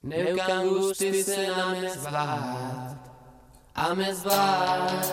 Neukan guztizen amez bat.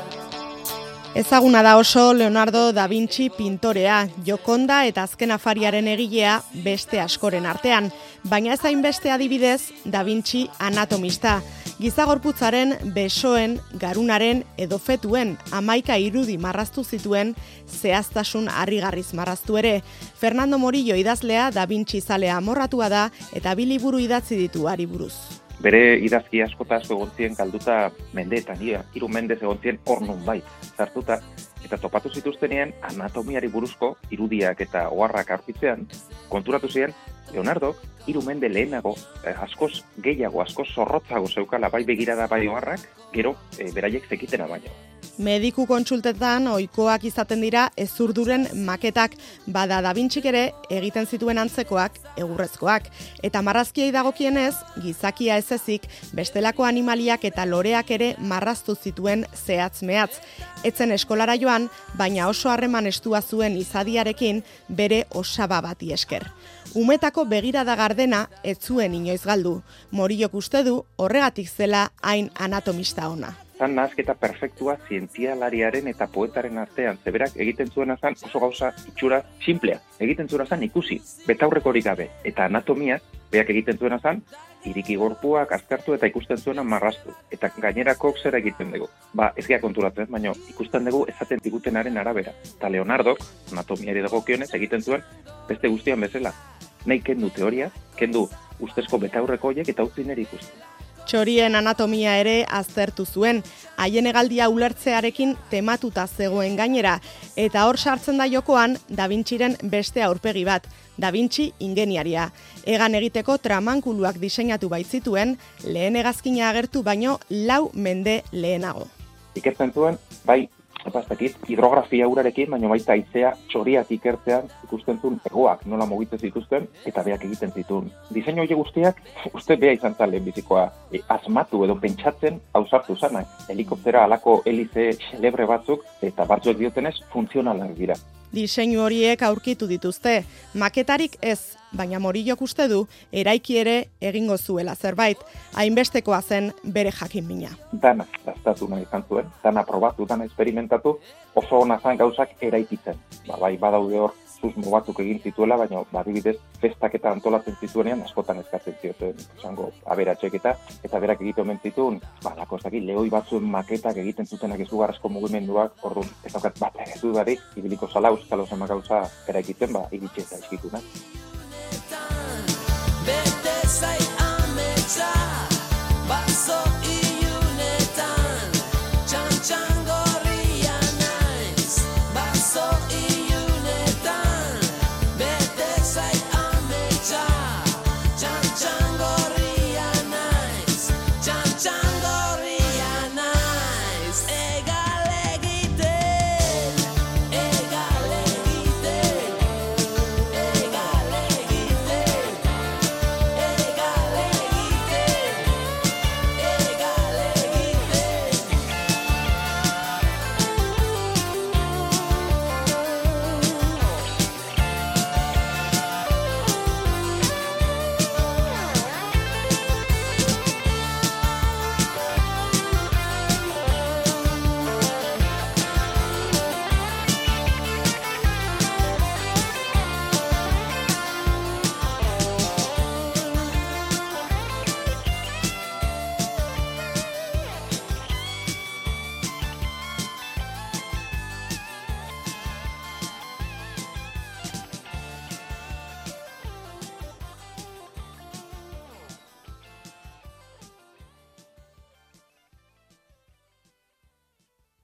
Ezaguna da oso Leonardo da Vinci pintorea, Jokonda eta Azken Afariaren egilea beste askoren artean, baina ez hainbeste adibidez Da Vinci anatomista. Gizagorputzaren, besoen, garunaren edo fetuen 11 irudi marraztu zituen, zehaztasun harrigarriz marraztu ere. Fernando Morillo idazlea Da Vinci zalea amorratua da eta 2 liburu idatzi ditu hari buruz. Bere idazki askota asko egon zien galduta mendeetan, 3 mendez egon zien hor nonbait sartuta, eta topatu zituztenien anatomiari buruzko irudiak eta oharrak aurkitzean, konturatu ziren Leonardo 3 mende lehenago, askoz gehiago, askoz zorrotzago zeukala bai begirada bai oharrak, gero beraiek zekitena baino. Mediku kontsultetan ohikoak izaten dira hezurduren maketak, bada Da Vincik ere egiten zituen antzekoak, egurrezkoak, eta marrazkiei dagokienez, gizakia ez ezik, bestelako animaliak eta loreak ere marraztu zituen zehatz-mehatz. Etzen eskolara joan, baina oso harreman estua zuen izadiarekin bere osaba bati esker. Umetako begirada gardena ez zuen inoiz galdu. Morillok uste du horregatik zela hain anatomista ona. Zan nahasketa perfektua zientzialariaren eta poetaren artean, zeberak egiten zuena zan oso gauza itxura simplea. Egiten zuena zan ikusi, betaurrekorik gabe, eta anatomia, beak egiten zuena zan, iriki gorpuak aztertu eta ikusten zuena marraztu. Eta gainerakok zer egiten dugu. Ez gea konturatzen, baina ikusten dugu esaten digutenaren arabera. Eta Leonardok, anatomiari dagokionez, egiten zuen beste guztian bezala. Nahi kendu teoria, kendu ustezko betaurreko horiek eta utzi niri ikusten. Txorien anatomia ere aztertu zuen, haien hegaldia ulertzearekin tematuta zegoen gainera, eta hor sartzen da jokoan Da Vinciren beste aurpegi bat, Da Vinci ingeniaria. Egan egiteko tramankuluak diseinatu baitzituen, lehen hegazkina agertu baino 4 mende lehenago. Ikertzen zuen, bai, hidrografia urarekin, baina baita haizea txoriak ikertzean ikusten zuen hegoak nola mugitzen zituzten eta beak egiten zituen. Diseinu horiek guztiak, uste bea izan zen lehenbizikoa asmatu edo pentsatzen ausartu zanak. Helikoptera halako helize xelebre batzuk eta batzuek diotenez funtzionalak dira. Diseinu horiek aurkitu dituzte, maketarik ez, baina Morillok uste du eraiki ere egingo zuela zerbait, hainbestekoa zen bere jakinmina. Dana gastatu nahi izan zuen, dana probatu, dana esperimentatu, oso ona zen gauzak eraikitzen. Bai, badaude hor susmo batzuk egin zituela, baina adibidez festak eta antolatzen zituenean askotan eskatzen zioten izango aberatxek eta berak egiten omen zituen, lehoi batzuen maketak egiten zutenak izugarrizko mugimenduak, orduan ez daukat bat ez du barik, ibiliko zala euskal osama gauza eraikitzen, iritsi eta eskituna.